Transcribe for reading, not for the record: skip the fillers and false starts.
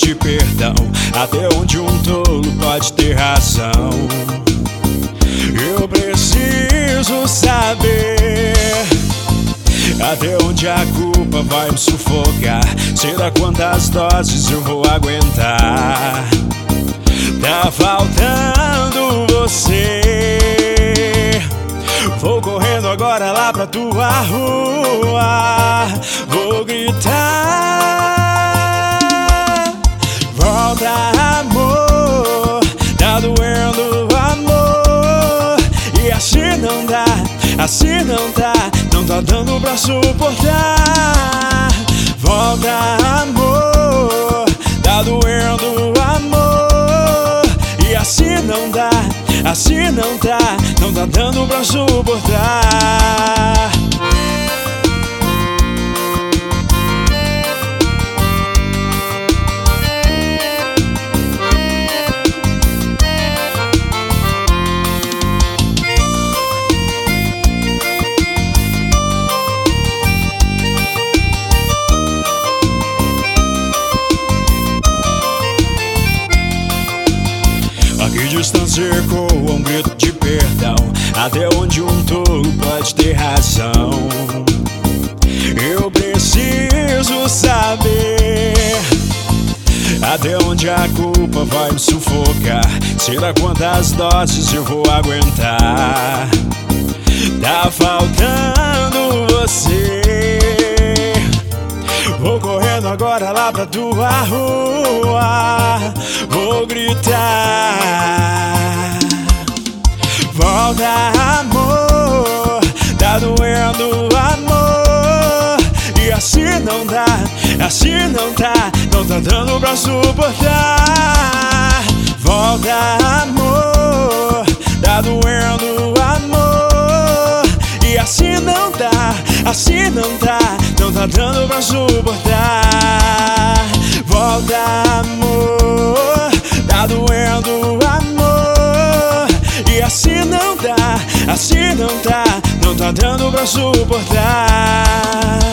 de perdão. Até onde um tolo pode ter razão? Eu preciso saber até onde a culpa vai me sufocar. Será quantas doses eu vou aguentar? Tá faltando você. Vou correndo agora lá pra tua rua. Vou gritar: volta, amor. Tá doendo, amor. E assim não dá, assim não dá. Não tá dando pra suportar. Volta, amor. Tá doendo, amor. E assim não dá, assim não dá. Não tá dando pra suportar. Que distância ecoa um grito de perdão. Até onde um tolo pode ter razão? Eu preciso saber até onde a culpa vai me sufocar. Será quantas doses eu vou aguentar? Tá faltando você. Vou correndo agora lá pra tua rua. Vou gritar: volta, amor. Tá doendo, amor. E assim não dá, assim não tá. Não tá dando pra suportar. Volta, amor. Tá doendo, amor. E assim não dá, assim não dá. Não tá dando pra suportar. Volta, amor. Tá doendo, amor. E assim não dá, assim não dá. Não tá dando pra suportar.